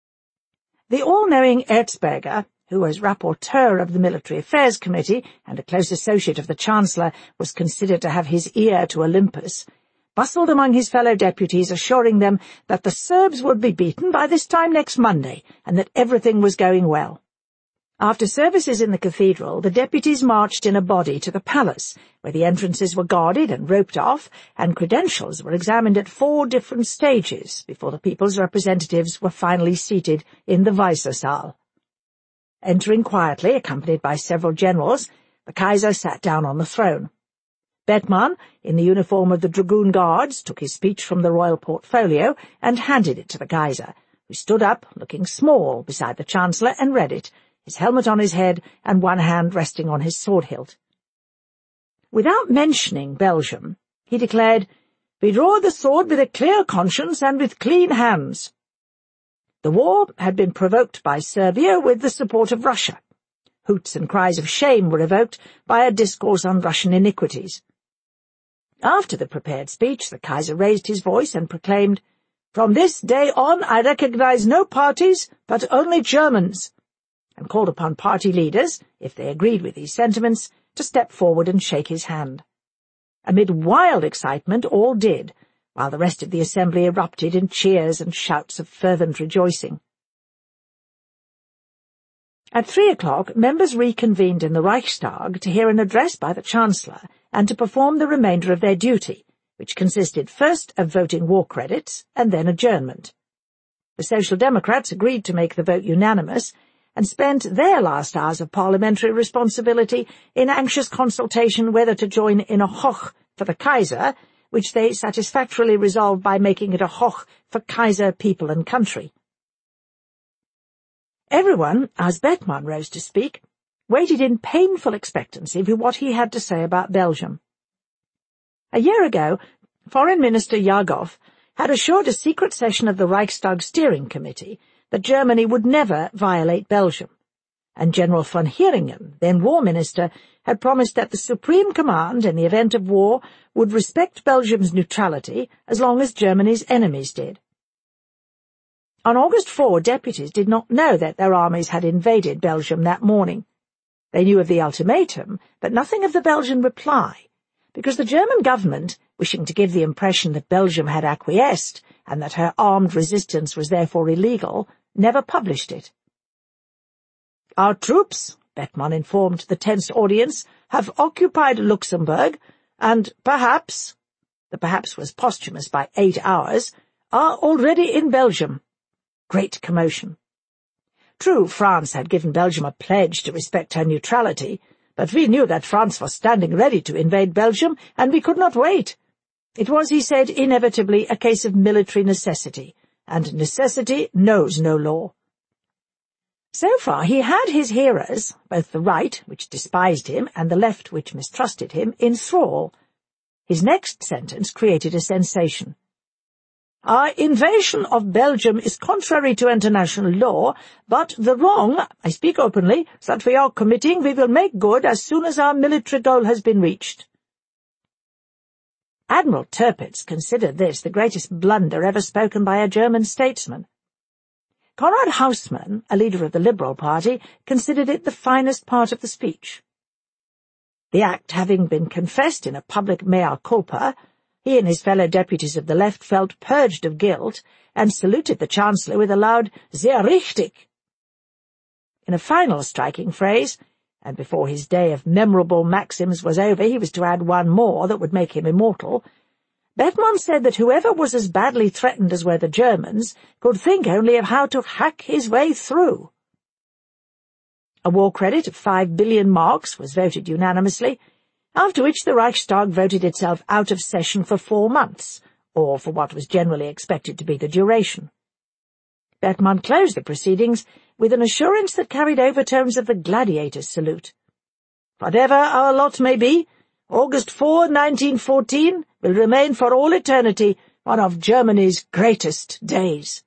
The all-knowing Erzberger, who was rapporteur of the Military Affairs Committee and a close associate of the Chancellor, was considered to have his ear to Olympus, bustled among his fellow deputies, assuring them that the Serbs would be beaten by this time next Monday, and that everything was going well. After services in the cathedral, the deputies marched in a body to the palace, where the entrances were guarded and roped off, and credentials were examined at four different stages before the people's representatives were finally seated in the Weissaal. Entering quietly, accompanied by several generals, the Kaiser sat down on the throne. Bethmann, in the uniform of the Dragoon Guards, took his speech from the royal portfolio and handed it to the Kaiser, who stood up, looking small, beside the Chancellor, and read it, his helmet on his head and one hand resting on his sword hilt. Without mentioning Belgium, he declared, "We draw the sword with a clear conscience and with clean hands." The war had been provoked by Serbia with the support of Russia. Hoots and cries of shame were evoked by a discourse on Russian iniquities. After the prepared speech, the Kaiser raised his voice and proclaimed, "From this day on I recognize no parties, but only Germans," and called upon party leaders, if they agreed with these sentiments, to step forward and shake his hand. Amid wild excitement all did, while the rest of the assembly erupted in cheers and shouts of fervent rejoicing. At three o'clock, members reconvened in the Reichstag to hear an address by the Chancellor and to perform the remainder of their duty, which consisted first of voting war credits and then adjournment. The Social Democrats agreed to make the vote unanimous and spent their last hours of parliamentary responsibility in anxious consultation whether to join in a Hoch for the Kaiser, which they satisfactorily resolved by making it a Hoch for Kaiser, people and country. Everyone, as Bethmann rose to speak, waited in painful expectancy for what he had to say about Belgium. A year ago, Foreign Minister Jagow had assured a secret session of the Reichstag Steering Committee that Germany would never violate Belgium, and General von Heeringen, then War Minister, had promised that the Supreme Command, in the event of war, would respect Belgium's neutrality as long as Germany's enemies did. On August fourth, deputies did not know that their armies had invaded Belgium that morning. They knew of the ultimatum, but nothing of the Belgian reply, because the German government, wishing to give the impression that Belgium had acquiesced and that her armed resistance was therefore illegal, never published it. "Our troops," Bethmann informed the tensed audience, "have occupied Luxembourg, and perhaps," the perhaps was posthumous by eight hours, "are already in Belgium." Great commotion. True, France had given Belgium a pledge to respect her neutrality, but we knew that France was standing ready to invade Belgium, and we could not wait. It was, he said, inevitably a case of military necessity, and necessity knows no law. So far he had his hearers, both the right, which despised him, and the left, which mistrusted him, in thrall. His next sentence created a sensation. "Our invasion of Belgium is contrary to international law, but the wrong, I speak openly, that we are committing we will make good as soon as our military goal has been reached." Admiral Tirpitz considered this the greatest blunder ever spoken by a German statesman. Konrad Haussmann, a leader of the Liberal Party, considered it the finest part of the speech. The act having been confessed in a public mea culpa, he and his fellow deputies of the left felt purged of guilt and saluted the Chancellor with a loud "Sehr richtig." In a final striking phrase, and before his day of memorable maxims was over he was to add one more that would make him immortal, Bethmann said that whoever was as badly threatened as were the Germans could think only of how to hack his way through. A war credit of five billion marks was voted unanimously, after which the Reichstag voted itself out of session for four months, or for what was generally expected to be the duration. Bethmann closed the proceedings with an assurance that carried overtones of the gladiator's salute. "Whatever our lot may be, August fourth, nineteen fourteen, will remain for all eternity one of Germany's greatest days."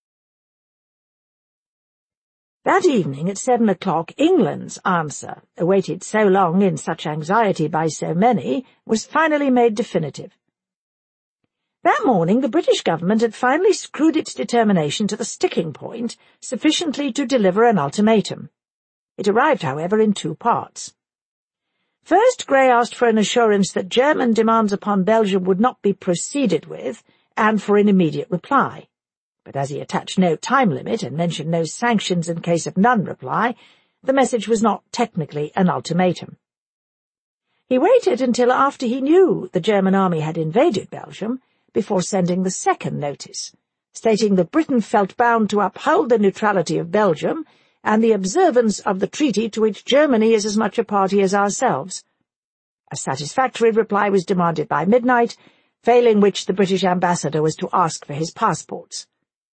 That evening at seven o'clock, England's answer, awaited so long in such anxiety by so many, was finally made definitive. That morning the British government had finally screwed its determination to the sticking point sufficiently to deliver an ultimatum. It arrived, however, in two parts. First, Grey asked for an assurance that German demands upon Belgium would not be proceeded with, and for an immediate reply. But as he attached no time limit and mentioned no sanctions in case of non-reply, the message was not technically an ultimatum. He waited until after he knew the German army had invaded Belgium before sending the second notice, stating that Britain felt bound to uphold the neutrality of Belgium and the observance of the treaty to which Germany is as much a party as ourselves. A satisfactory reply was demanded by midnight, failing which the British ambassador was to ask for his passports.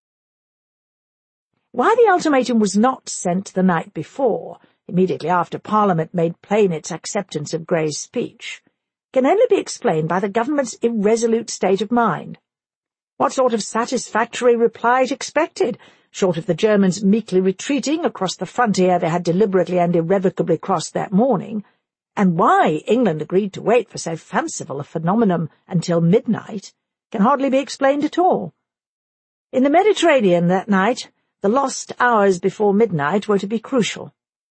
Why the ultimatum was not sent the night before, immediately after Parliament made plain its acceptance of Grey's speech, can only be explained by the government's irresolute state of mind. What sort of satisfactory reply it expected, short of the Germans meekly retreating across the frontier they had deliberately and irrevocably crossed that morning, and why England agreed to wait for so fanciful a phenomenon until midnight, can hardly be explained at all. In the Mediterranean that night, the lost hours before midnight were to be crucial.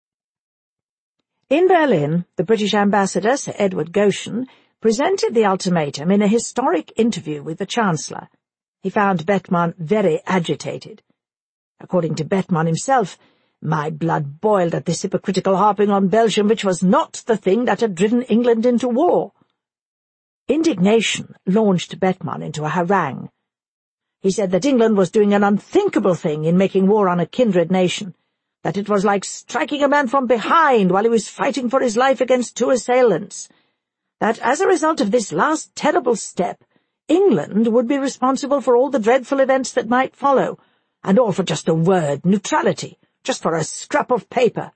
In Berlin, the British ambassador, Sir Edward Goschen, presented the ultimatum in a historic interview with the Chancellor. He found Bethmann very agitated. According to Bethmann himself, My blood boiled at this hypocritical harping on Belgium, which was not the thing that had driven England into war. Indignation launched Bettman into a harangue. He said that England was doing an unthinkable thing in making war on a kindred nation, that it was like striking a man from behind while he was fighting for his life against two assailants, that as a result of this last terrible step, England would be responsible for all the dreadful events that might follow, and all for just a word, neutrality, just for a scrap of paper.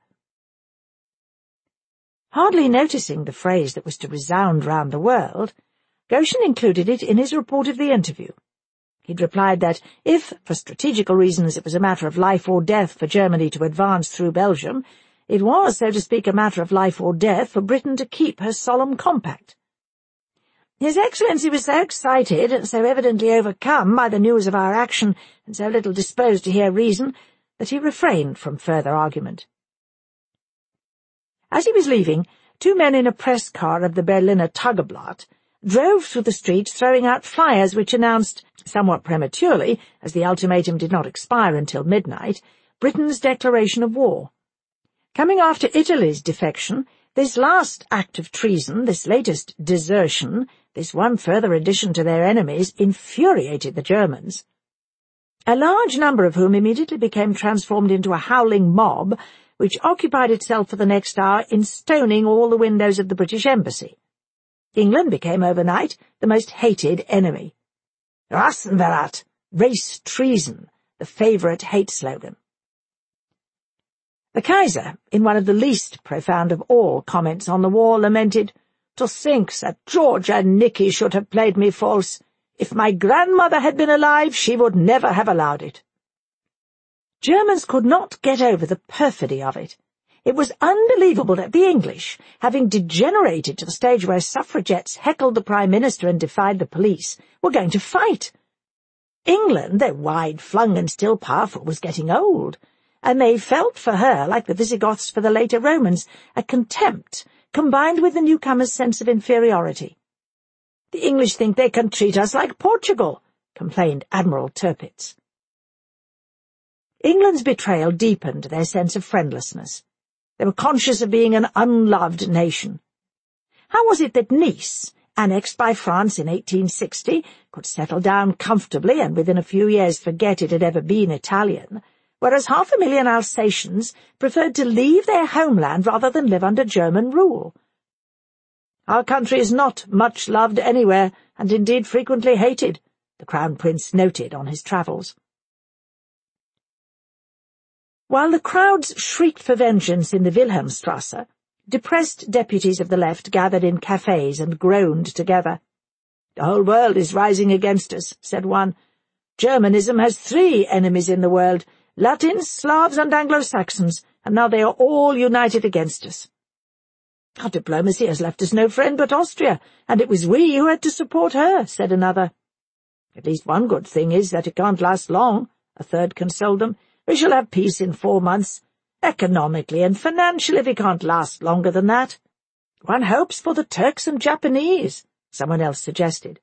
Hardly noticing the phrase that was to resound round the world, Goschen included it in his report of the interview. He'd replied that if, for strategical reasons, it was a matter of life or death for Germany to advance through Belgium, it was, so to speak, a matter of life or death for Britain to keep her solemn compact. His Excellency was so excited, and so evidently overcome by the news of our action, and so little disposed to hear reason, that he refrained from further argument. As he was leaving, two men in a press car of the Berliner Tageblatt drove through the streets throwing out flyers which announced, somewhat prematurely, as the ultimatum did not expire until midnight, Britain's declaration of war. Coming after Italy's defection, this last act of treason, this latest desertion, this one further addition to their enemies, infuriated the Germans, a large number of whom immediately became transformed into a howling mob, which occupied itself for the next hour in stoning all the windows of the British Embassy. England became overnight the most hated enemy. Rassenverrat, race treason, the favourite hate slogan. The Kaiser, in one of the least profound of all comments on the war, lamented, "To think that George and Nicky should have played me false. If my grandmother had been alive, she would never have allowed it." Germans could not get over the perfidy of it. It was unbelievable that the English, having degenerated to the stage where suffragettes heckled the Prime Minister and defied the police, were going to fight. England, though wide-flung and still powerful, was getting old, and they felt for her, like the Visigoths for the later Romans, a contempt combined with the newcomers' sense of inferiority. "The English think they can treat us like Portugal," complained Admiral Tirpitz. England's betrayal deepened their sense of friendlessness. They were conscious of being an unloved nation. How was it that Nice, annexed by France in eighteen sixty, could settle down comfortably and within a few years forget it had ever been Italian, whereas half a million Alsatians preferred to leave their homeland rather than live under German rule? "Our country is not much loved anywhere, and indeed frequently hated," the Crown Prince noted on his travels. While the crowds shrieked for vengeance in the Wilhelmstrasse, depressed deputies of the left gathered in cafes and groaned together. "The whole world is rising against us," said one. "Germanism has three enemies in the world, Latins, Slavs, and Anglo-Saxons, and now they are all united against us." "Our diplomacy has left us no friend but Austria, and it was we who had to support her," said another. "At least one good thing is that it can't last long," a third consoled them. "We shall have peace in four months. Economically and financially we can't last longer than that." "One hopes for the Turks and Japanese," someone else suggested.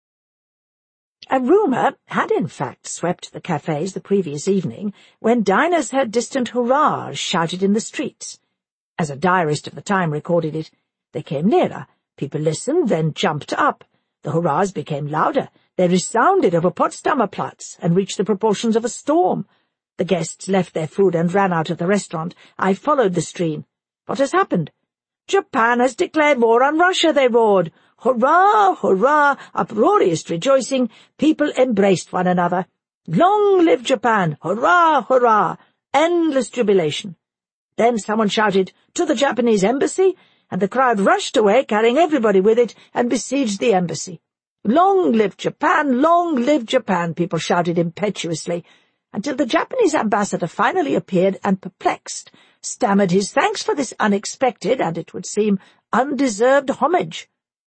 A rumour had in fact swept the cafes the previous evening, when diners heard distant hurrahs shouted in the streets. As a diarist of the time recorded it, they came nearer, people listened, then jumped up. The hurrahs became louder, they resounded over Potsdamer Platz and reached the proportions of a storm. The guests left their food and ran out of the restaurant. I followed the stream. "What has happened?" "Japan has declared war on Russia," they roared. "Hurrah! Hurrah!" Uproarious rejoicing. People embraced one another. "Long live Japan! Hurrah! Hurrah!" Endless jubilation. Then someone shouted, "To the Japanese embassy!" and the crowd rushed away, carrying everybody with it, and besieged the embassy. "Long live Japan! Long live Japan!" people shouted impetuously, until the Japanese ambassador finally appeared and, perplexed, stammered his thanks for this unexpected and, it would seem, undeserved homage.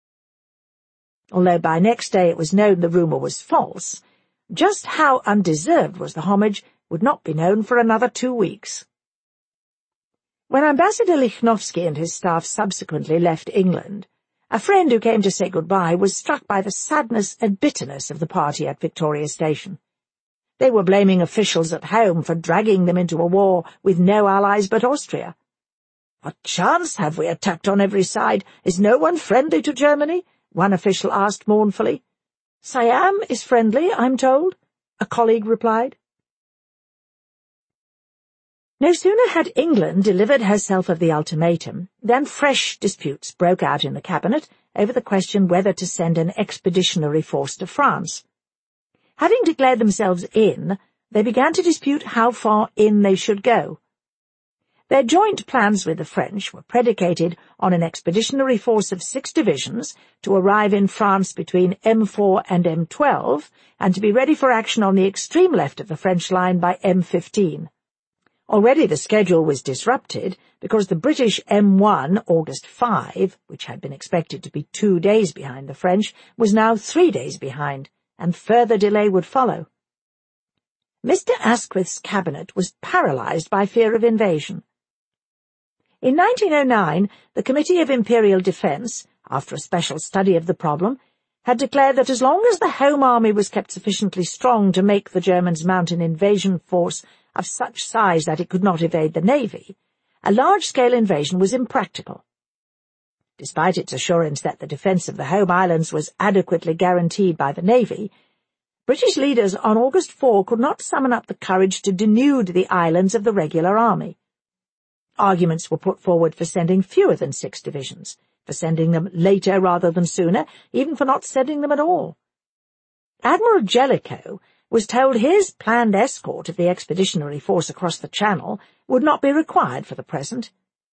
Although by next day it was known the rumour was false, just how undeserved was the homage would not be known for another two weeks. When Ambassador Lichnowsky and his staff subsequently left England, a friend who came to say goodbye was struck by the sadness and bitterness of the party at Victoria Station. They were blaming officials at home for dragging them into a war with no allies but Austria. "What chance have we attacked on every side? Is no one friendly to Germany?" one official asked mournfully. "Siam is friendly, I'm told," a colleague replied. No sooner had England delivered herself of the ultimatum than fresh disputes broke out in the cabinet over the question whether to send an expeditionary force to France. Having declared themselves in, they began to dispute how far in they should go. Their joint plans with the French were predicated on an expeditionary force of six divisions to arrive in France between M four and M twelve, and to be ready for action on the extreme left of the French line by M fifteen. Already the schedule was disrupted because the British M one, August fifth, which had been expected to be two days behind the French, was now three days behind, and further delay would follow. Mister Asquith's cabinet was paralysed by fear of invasion. In nineteen oh nine, the Committee of Imperial Defence, after a special study of the problem, had declared that as long as the Home Army was kept sufficiently strong to make the Germans mount an invasion force of such size that it could not evade the Navy, a large-scale invasion was impractical. Despite its assurance that the defence of the home islands was adequately guaranteed by the Navy, British leaders on August fourth could not summon up the courage to denude the islands of the regular army. Arguments were put forward for sending fewer than six divisions, for sending them later rather than sooner, even for not sending them at all. Admiral Jellicoe was told his planned escort of the expeditionary force across the Channel would not be required for the present.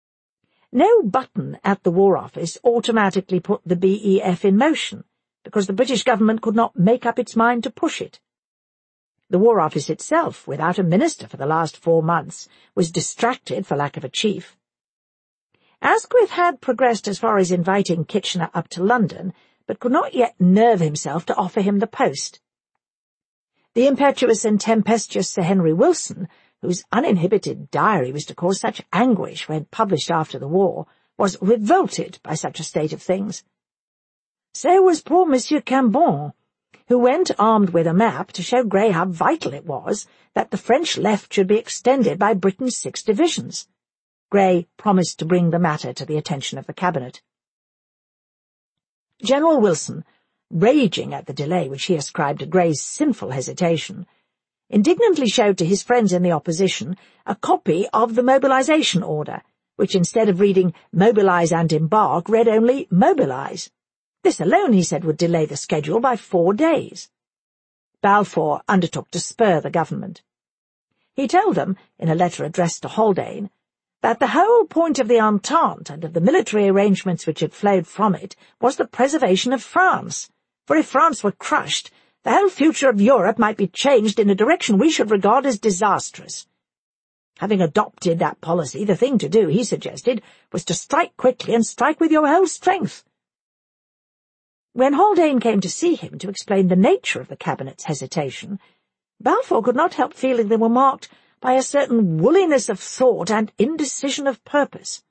No button at the War Office automatically put the B E F in motion, because the British government could not make up its mind to push it. The War Office itself, without a minister for the last four months, was distracted for lack of a chief. Asquith had progressed as far as inviting Kitchener up to London, but could not yet nerve himself to offer him the post. The impetuous and tempestuous Sir Henry Wilson, whose uninhibited diary was to cause such anguish when published after the war, was revolted by such a state of things. So was poor Monsieur Cambon, who went armed with a map to show Grey how vital it was that the French left should be extended by Britain's six divisions. Grey promised to bring the matter to the attention of the Cabinet. General Wilson, raging at the delay which he ascribed to Grey's sinful hesitation, indignantly showed to his friends in the opposition a copy of the mobilization order, which instead of reading "mobilize and embark" read only "mobilize." This alone, he said, would delay the schedule by four days. Balfour undertook to spur the government. He told them, in a letter addressed to Haldane, that the whole point of the Entente and of the military arrangements which had flowed from it was the preservation of France, for if France were crushed, the whole future of Europe might be changed in a direction we should regard as disastrous. Having adopted that policy, the thing to do, he suggested, was to strike quickly and strike with your whole strength. When Haldane came to see him to explain the nature of the Cabinet's hesitation, Balfour could not help feeling they were marked by a certain woolliness of thought and indecision of purpose.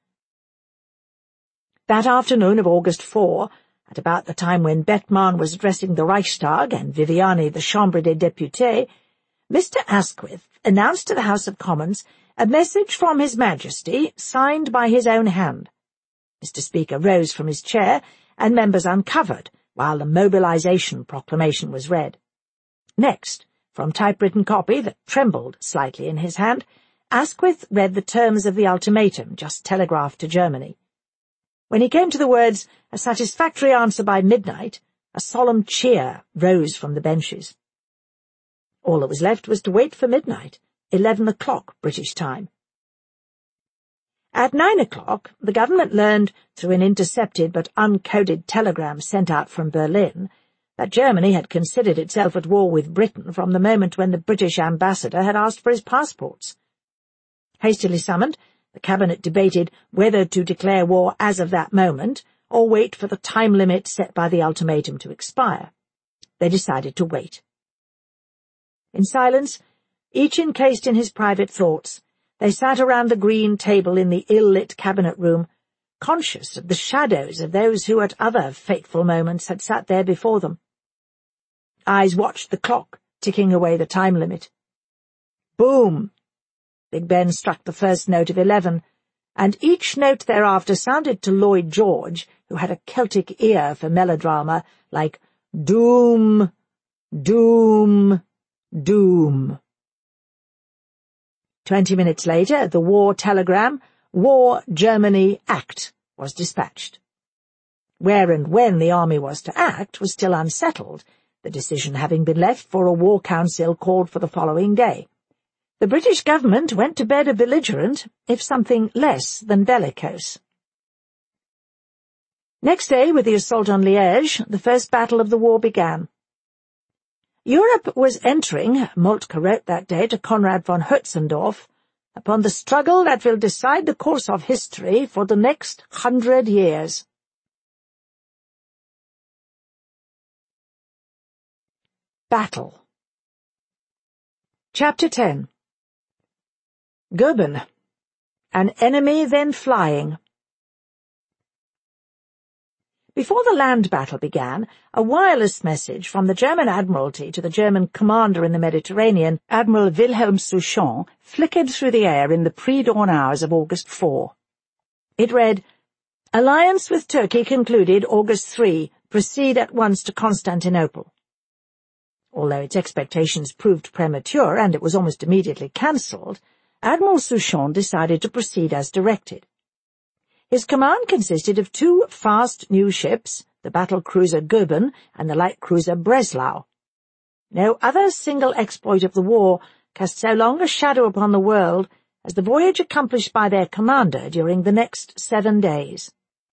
That afternoon of August fourth, at about the time when Bettmann was addressing the Reichstag and Viviani the Chambre des Députés, Mister Asquith announced to the House of Commons a message from His Majesty, signed by his own hand. Mister Speaker rose from his chair, and members uncovered, while the mobilization proclamation was read. Next, from typewritten copy that trembled slightly in his hand, Asquith read the terms of the ultimatum just telegraphed to Germany. When he came to the words, "a satisfactory answer by midnight," a solemn cheer rose from the benches. All that was left was to wait for midnight, eleven o'clock British time. At nine o'clock, the government learned, through an intercepted but uncoded telegram sent out from Berlin, that Germany had considered itself at war with Britain from the moment when the British ambassador had asked for his passports. Hastily summoned, the Cabinet debated whether to declare war as of that moment, or wait for the time limit set by the ultimatum to expire. They decided to wait. In silence, each encased in his private thoughts, they sat around the green table in the ill-lit cabinet room, conscious of the shadows of those who at other fateful moments had sat there before them. Eyes watched the clock, ticking away the time limit. Boom! Big Ben struck the first note of eleven, and each note thereafter sounded to Lloyd George, who had a Celtic ear for melodrama, like doom, doom, doom. Twenty minutes later, the war telegram, War Germany Act, was dispatched. Where and when the army was to act was still unsettled, the decision having been left for a war council called for the following day. The British government went to bed a belligerent, if something less than bellicose. Next day, with the assault on Liège, the first battle of the war began. Europe was entering, Moltke wrote that day to Konrad von Hötzendorf, upon the struggle that will decide the course of history for the next hundred years. Battle. Chapter ten. Goeben. An enemy then flying. Before the land battle began, a wireless message from the German Admiralty to the German commander in the Mediterranean, Admiral Wilhelm Souchon, flickered through the air in the pre-dawn hours of August fourth. It read, "Alliance with Turkey concluded August third. Proceed at once to Constantinople." Although its expectations proved premature and it was almost immediately cancelled, Admiral Souchon decided to proceed as directed. His command consisted of two fast new ships, the battle-cruiser Goeben and the light-cruiser Breslau. No other single exploit of the war cast so long a shadow upon the world as the voyage accomplished by their commander during the next seven days.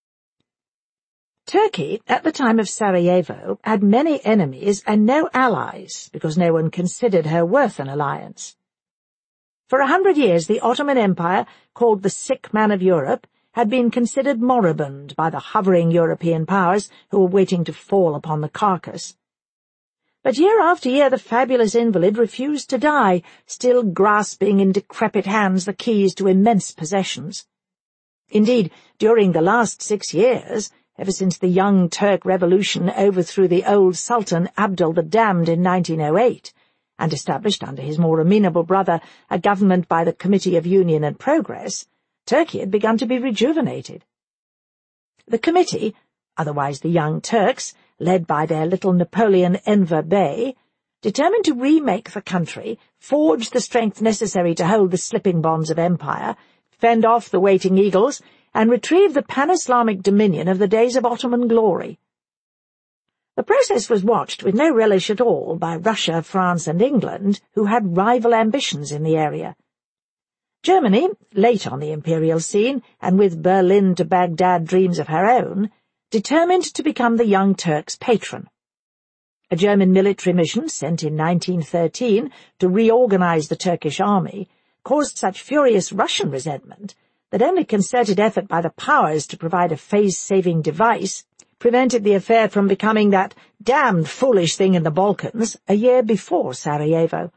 Turkey, at the time of Sarajevo, had many enemies and no allies, because no one considered her worth an alliance. For a hundred years the Ottoman Empire, called the sick man of Europe, had been considered moribund by the hovering European powers who were waiting to fall upon the carcass. But year after year the fabulous invalid refused to die, still grasping in decrepit hands the keys to immense possessions. Indeed, during the last six years, ever since the Young Turk Revolution overthrew the old Sultan Abdul the Damned in nineteen oh eight, and established under his more amenable brother a government by the Committee of Union and Progress, Turkey had begun to be rejuvenated. The committee, otherwise the Young Turks, led by their little Napoleon Enver Bey, determined to remake the country, forge the strength necessary to hold the slipping bonds of empire, fend off the waiting eagles, and retrieve the pan-Islamic dominion of the days of Ottoman glory. The process was watched with no relish at all by Russia, France, and England, who had rival ambitions in the area. Germany, late on the imperial scene, and with Berlin to Baghdad dreams of her own, determined to become the Young Turks' patron. A German military mission, sent in nineteen thirteen to reorganize the Turkish army, caused such furious Russian resentment that only concerted effort by the powers to provide a phase-saving device prevented the affair from becoming that damned foolish thing in the Balkans a year before Sarajevo.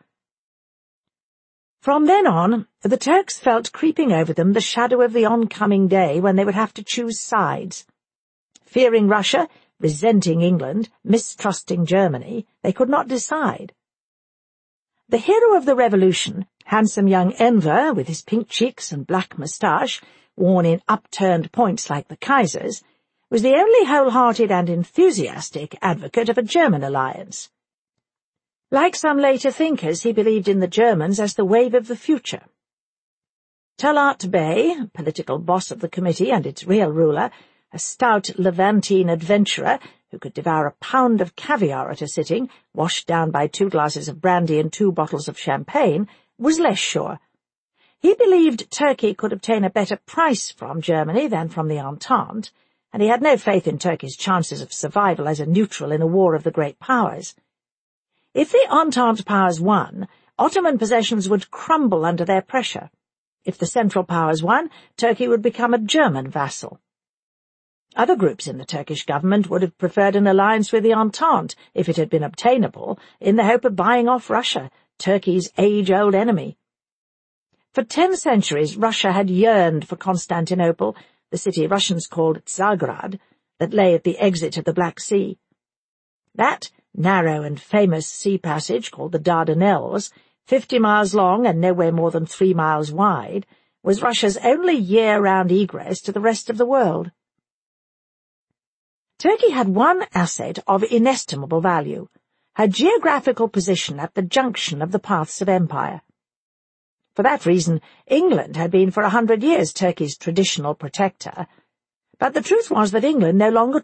From then on, the Turks felt creeping over them the shadow of the oncoming day when they would have to choose sides. Fearing Russia, resenting England, mistrusting Germany, they could not decide. The hero of the revolution, handsome young Enver, with his pink cheeks and black moustache, worn in upturned points like the Kaiser's, was the only whole-hearted and enthusiastic advocate of a German alliance. Like some later thinkers, he believed in the Germans as the wave of the future. Talat Bey, political boss of the committee and its real ruler, a stout Levantine adventurer who could devour a pound of caviar at a sitting, washed down by two glasses of brandy and two bottles of champagne, was less sure. He believed Turkey could obtain a better price from Germany than from the Entente, and he had no faith in Turkey's chances of survival as a neutral in a war of the great powers. If the Entente powers won, Ottoman possessions would crumble under their pressure. If the Central powers won, Turkey would become a German vassal. Other groups in the Turkish government would have preferred an alliance with the Entente, if it had been obtainable, in the hope of buying off Russia, Turkey's age-old enemy. For ten centuries Russia had yearned for Constantinople, the city Russians called Tsargrad, that lay at the exit of the Black Sea. That narrow and famous sea passage called the Dardanelles, fifty miles long and nowhere more than three miles wide, was Russia's only year-round egress to the rest of the world. Turkey had one asset of inestimable value, her geographical position at the junction of the paths of empire. For that reason, England had been for a hundred years Turkey's traditional protector, but the truth was that England no longer